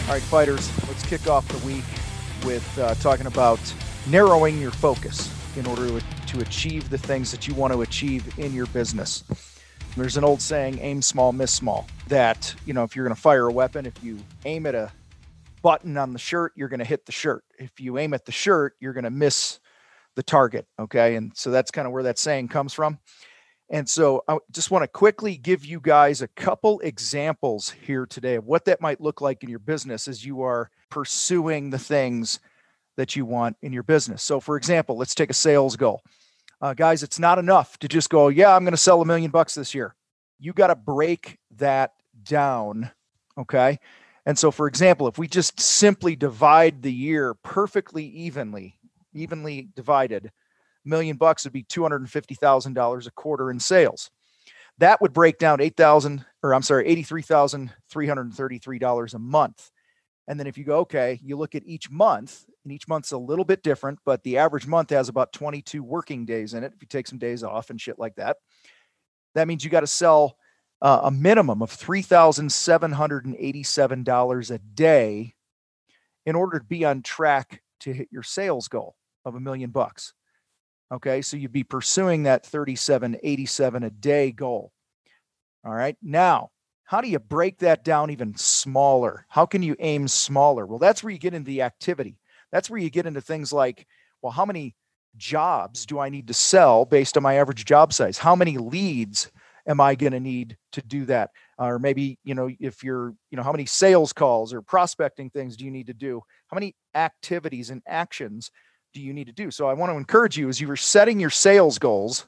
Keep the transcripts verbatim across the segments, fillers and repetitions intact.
All right, fighters, let's kick off the week with uh, talking about narrowing your focus in order to, to achieve the things that you want to achieve in your business. There's an old saying, aim small, miss small, that, you know, if you're going to fire a weapon, if you aim at a button on the shirt, you're going to hit the shirt. If you aim at the shirt, you're going to miss the target. Okay. And so that's kind of where that saying comes from. And so I just want to quickly give you guys a couple examples here today of what that might look like in your business as you are pursuing the things that you want in your business. So for example, let's take a sales goal. Uh, guys, it's not enough to just go, yeah, I'm going to sell a million bucks this year. You got to break that down. Okay. And so for example, if we just simply divide the year perfectly evenly, evenly divided, million bucks would be two hundred fifty thousand dollars a quarter in sales. That would break down eight thousand, or I'm sorry, eighty-three thousand three hundred thirty-three dollars a month. And then if you go, okay, you look at each month, and each month's a little bit different, but the average month has about twenty-two working days in it. If you take some days off and shit like that, that means you got to sell uh, a minimum of three thousand seven hundred eighty-seven dollars a day in order to be on track to hit your sales goal of a million bucks. Okay, so you'd be pursuing that thirty-seven eighty-seven a day goal. All right, now, how do you break that down even smaller? How can you aim smaller? Well, that's where you get into the activity. That's where you get into things like, well, how many jobs do I need to sell based on my average job size? How many leads am I going to need to do that? Or maybe, you know, if you're, you know, how many sales calls or prospecting things do you need to do? How many activities and actions do you need to do? So I want to encourage you as you are setting your sales goals,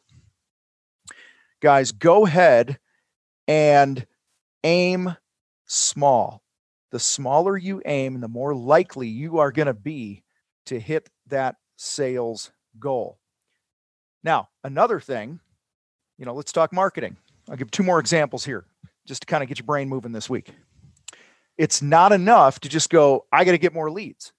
guys, go ahead and aim small. The smaller you aim, the more likely you are going to be to hit that sales goal. Now, another thing, you know, let's talk marketing. I'll give two more examples here just to kind of get your brain moving this week. It's not enough to just go, I got to get more leads.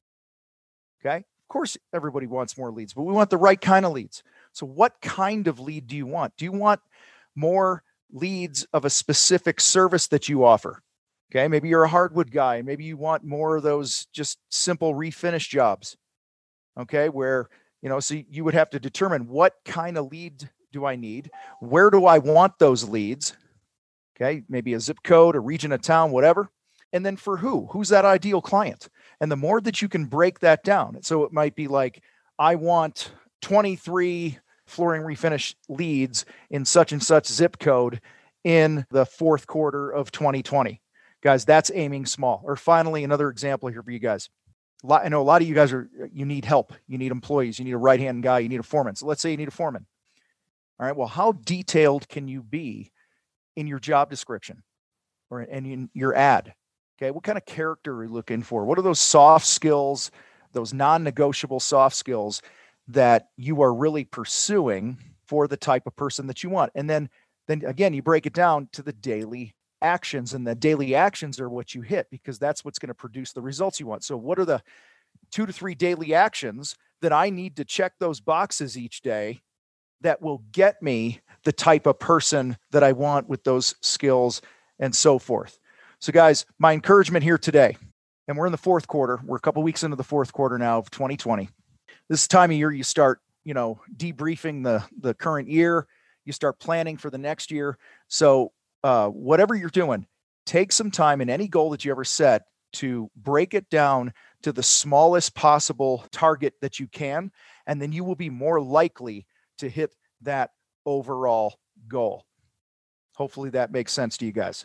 Okay. Of course, everybody wants more leads, but we want the right kind of leads. So what kind of lead do you want? Do you want more leads of a specific service that you offer? Okay, maybe you're a hardwood guy. Maybe you want more of those just simple refinish jobs. Okay, where, you know, so you would have to determine what kind of lead do I need? Where do I want those leads? Okay, maybe a zip code, a region of town, whatever. And then for who? Who's that ideal client? And the more that you can break that down. So it might be like, I want twenty-three flooring refinish leads in such and such zip code in the fourth quarter of twenty twenty. Guys, that's aiming small. Or finally, another example here for you guys. I know a lot of you guys are, you need help. You need employees. You need a right-hand guy. You need a foreman. So let's say you need a foreman. All right, well, how detailed can you be in your job description or in your ad? Okay, what kind of character are you looking for? What are those soft skills, those non-negotiable soft skills that you are really pursuing for the type of person that you want? And then, then again, you break it down to the daily actions, and the daily actions are what you hit because that's what's going to produce the results you want. So what are the two to three daily actions that I need to check those boxes each day that will get me the type of person that I want with those skills and so forth? So guys, my encouragement here today, and we're in the fourth quarter. We're a couple weeks into the fourth quarter now of twenty twenty. This time of year, you start, you know, debriefing the, the current year. You start planning for the next year. So uh, whatever you're doing, take some time in any goal that you ever set to break it down to the smallest possible target that you can. And then you will be more likely to hit that overall goal. Hopefully that makes sense to you guys.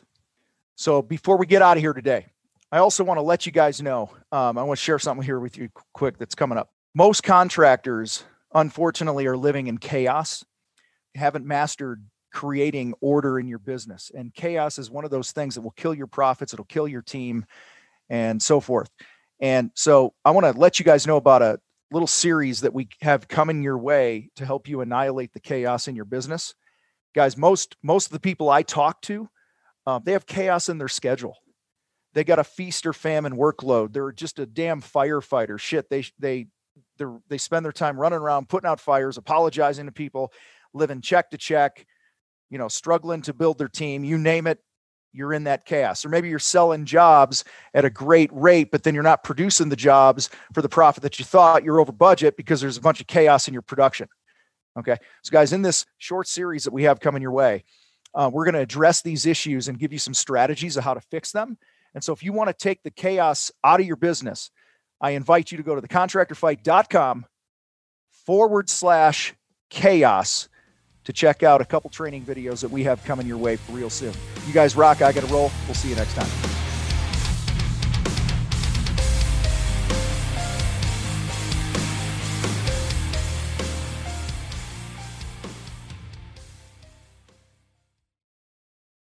So before we get out of here today, I also want to let you guys know, um, I want to share something here with you quick that's coming up. Most contractors, unfortunately, are living in chaos, haven't mastered creating order in your business. And chaos is one of those things that will kill your profits. It'll kill your team and so forth. And so I want to let you guys know about a little series that we have coming your way to help you annihilate the chaos in your business. Guys, most, most of the people I talk to, Uh, they have chaos in their schedule. They got a feast or famine workload. They're just a damn firefighter. Shit, they they they they spend their time running around, putting out fires, apologizing to people, living check to check, you know, struggling to build their team. You name it, you're in that chaos. Or maybe you're selling jobs at a great rate, but then you're not producing the jobs for the profit that you thought. You're over budget because there's a bunch of chaos in your production. Okay. So guys, in this short series that we have coming your way, uh, we're going to address these issues and give you some strategies of how to fix them. And so if you want to take the chaos out of your business, I invite you to go to thecontractorfight.com forward slash chaos to check out a couple training videos that we have coming your way for real soon. You guys rock. I got to roll. We'll see you next time.